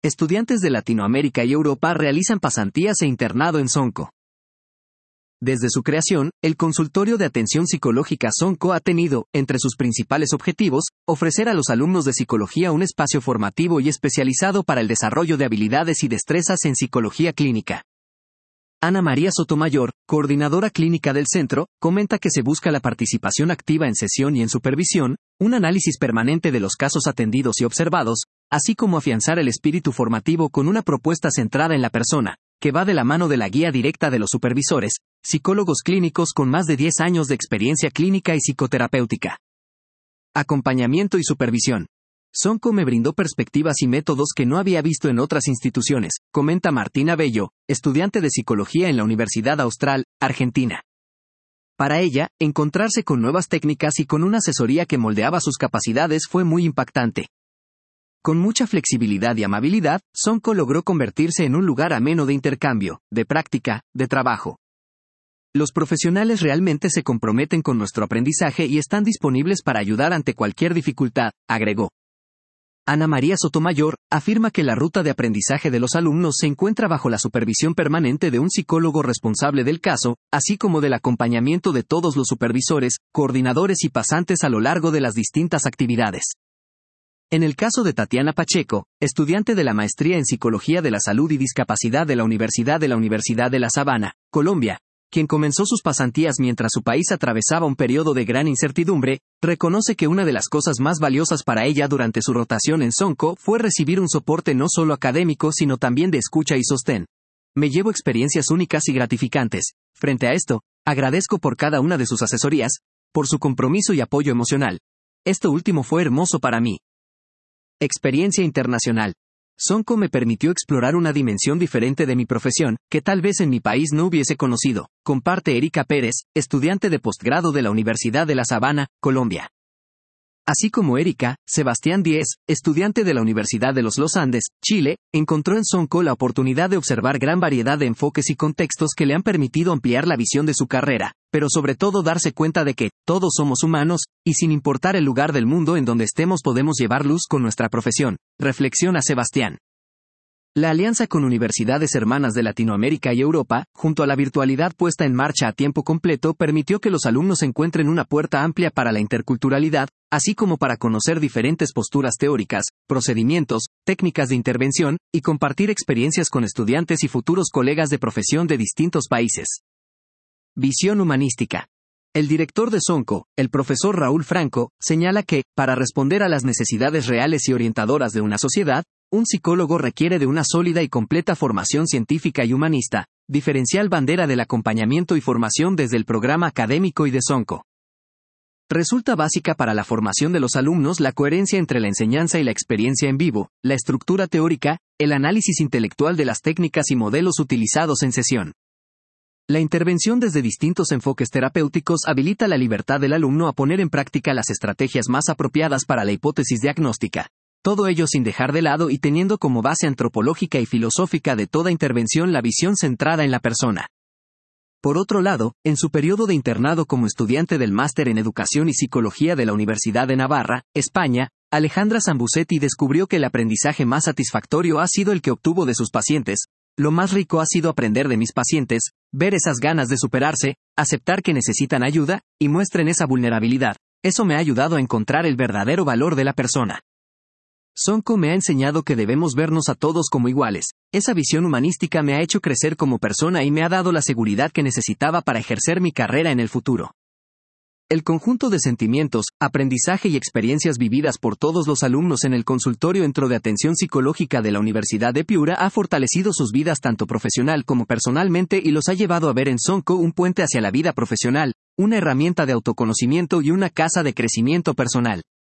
estudiantes de Latinoamérica y Europa realizan pasantías e internado en Sonco. Desde su creación, el Consultorio de Atención Psicológica Sonco ha tenido, entre sus principales objetivos, ofrecer a los alumnos de psicología un espacio formativo y especializado para el desarrollo de habilidades y destrezas en psicología clínica. Ana María Sotomayor, coordinadora clínica del centro, comenta que se busca la participación activa en sesión y en supervisión, un análisis permanente de los casos atendidos y observados, así como afianzar el espíritu formativo con una propuesta centrada en la persona, que va de la mano de la guía directa de los supervisores, psicólogos clínicos con más de 10 años de experiencia clínica y psicoterapéutica. Acompañamiento y supervisión. Sonco me brindó perspectivas y métodos que no había visto en otras instituciones, comenta Martina Bello, estudiante de psicología en la Universidad Austral, Argentina. Para ella, encontrarse con nuevas técnicas y con una asesoría que moldeaba sus capacidades fue muy impactante. Con mucha flexibilidad y amabilidad, Sonco logró convertirse en un lugar ameno de intercambio, de práctica, de trabajo. Los profesionales realmente se comprometen con nuestro aprendizaje y están disponibles para ayudar ante cualquier dificultad, agregó. Ana María Sotomayor afirma que la ruta de aprendizaje de los alumnos se encuentra bajo la supervisión permanente de un psicólogo responsable del caso, así como del acompañamiento de todos los supervisores, coordinadores y pasantes a lo largo de las distintas actividades. En el caso de Tatiana Pacheco, estudiante de la Maestría en Psicología de la Salud y Discapacidad de la Universidad de La Sabana, Colombia, quien comenzó sus pasantías mientras su país atravesaba un periodo de gran incertidumbre, reconoce que una de las cosas más valiosas para ella durante su rotación en Sonco fue recibir un soporte no solo académico sino también de escucha y sostén. Me llevo experiencias únicas y gratificantes. Frente a esto, agradezco por cada una de sus asesorías, por su compromiso y apoyo emocional. Esto último fue hermoso para mí. Experiencia internacional. Sonco me permitió explorar una dimensión diferente de mi profesión, que tal vez en mi país no hubiese conocido, comparte Erika Pérez, estudiante de posgrado de la Universidad de La Sabana, Colombia. Así como Erika, Sebastián Díez, estudiante de la Universidad de los Andes, Chile, encontró en Sonco la oportunidad de observar gran variedad de enfoques y contextos que le han permitido ampliar la visión de su carrera, pero sobre todo darse cuenta de que, todos somos humanos, y sin importar el lugar del mundo en donde estemos podemos llevar luz con nuestra profesión, reflexiona Sebastián. La alianza con universidades hermanas de Latinoamérica y Europa, junto a la virtualidad puesta en marcha a tiempo completo, permitió que los alumnos encuentren una puerta amplia para la interculturalidad, así como para conocer diferentes posturas teóricas, procedimientos, técnicas de intervención, y compartir experiencias con estudiantes y futuros colegas de profesión de distintos países. Visión humanística. El director de Sonco, el profesor Raúl Franco, señala que, para responder a las necesidades reales y orientadoras de una sociedad, un psicólogo requiere de una sólida y completa formación científica y humanista, diferencial bandera del acompañamiento y formación desde el programa académico y de Sonco. Resulta básica para la formación de los alumnos la coherencia entre la enseñanza y la experiencia en vivo, la estructura teórica, el análisis intelectual de las técnicas y modelos utilizados en sesión. La intervención desde distintos enfoques terapéuticos habilita la libertad del alumno a poner en práctica las estrategias más apropiadas para la hipótesis diagnóstica. Todo ello sin dejar de lado y teniendo como base antropológica y filosófica de toda intervención la visión centrada en la persona. Por otro lado, en su periodo de internado como estudiante del Máster en Educación y Psicología de la Universidad de Navarra, España, Alejandra Zambucetti descubrió que el aprendizaje más satisfactorio ha sido el que obtuvo de sus pacientes. Lo más rico ha sido aprender de mis pacientes, ver esas ganas de superarse, aceptar que necesitan ayuda, y muestren esa vulnerabilidad. Eso me ha ayudado a encontrar el verdadero valor de la persona. Sonco me ha enseñado que debemos vernos a todos como iguales. Esa visión humanística me ha hecho crecer como persona y me ha dado la seguridad que necesitaba para ejercer mi carrera en el futuro. El conjunto de sentimientos, aprendizaje y experiencias vividas por todos los alumnos en el consultorio Centro de Atención Psicológica de la Universidad de Piura ha fortalecido sus vidas tanto profesional como personalmente y los ha llevado a ver en Sonco un puente hacia la vida profesional, una herramienta de autoconocimiento y una casa de crecimiento personal.